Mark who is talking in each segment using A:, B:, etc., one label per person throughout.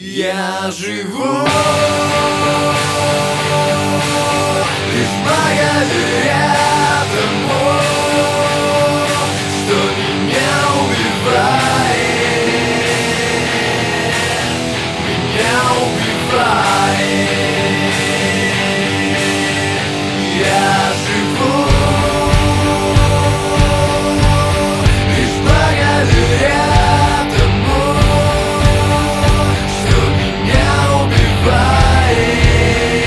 A: Я живу лишь благодаря тому, что меня убивает, меня убивает. Я живу лишь благодаря тому, что меня убивает,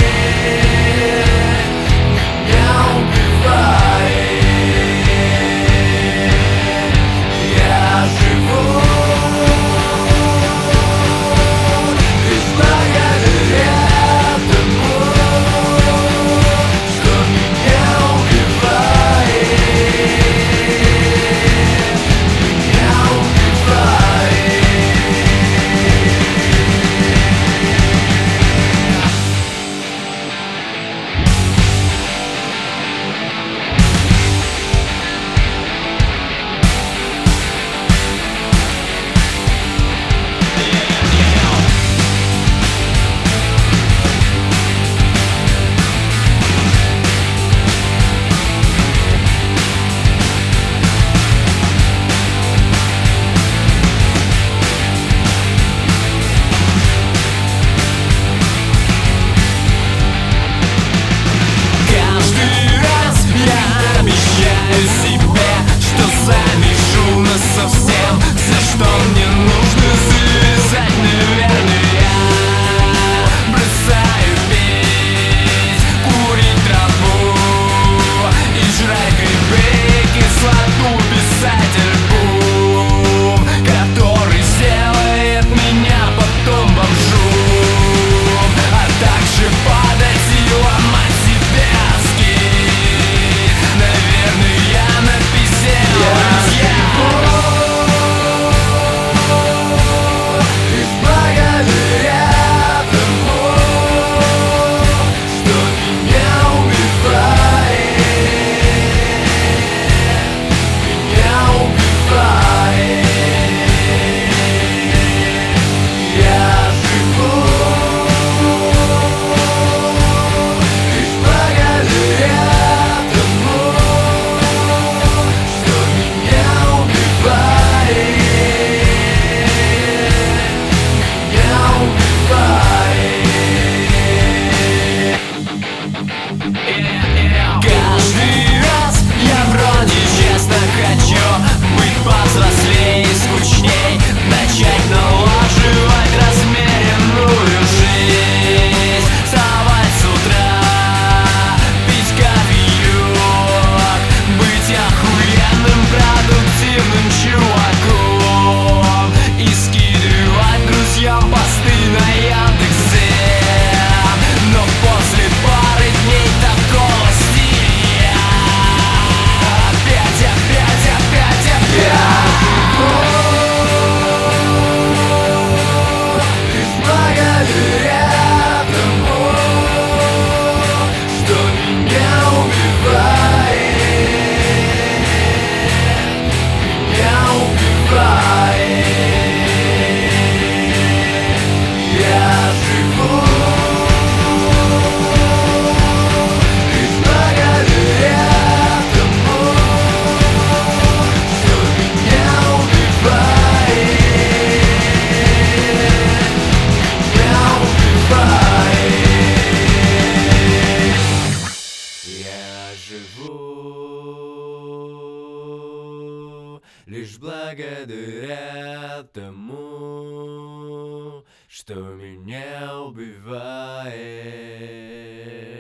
A: меня убивает. Я живу лишь благодаря тому, что меня убивает, меня убивает. Каждый раз я обещаю себе, что завяжу насовсем все, что мне нужно завязать. Наверное, я бросаю пить, курить траву и жрать грибы, кислоту, писать альбом, который сделает меня потом бомжом, а также падать и ломать себе носки. Наверное, я написал. Я лишь благодаря тому, что меня убивает, меня убивает. Я живу лишь благодаря тому, что меня убивает, меня убивает. Каждый раз я вроде честно хочу быть повзрослее и скучней, начать налаживать размеренную жизнь, вставать с утра, пить кофеек, быть охуенным продуктивным чуваком и скидывать друзьям посты на Яндексе. Но после пары дней такого стиля опять лишь благодаря тому, что меня убивает, меня убивает. Я живу лишь благодаря тому, что меня убивает, меня убивает. Я живу лишь благодаря тому, что меня убивает.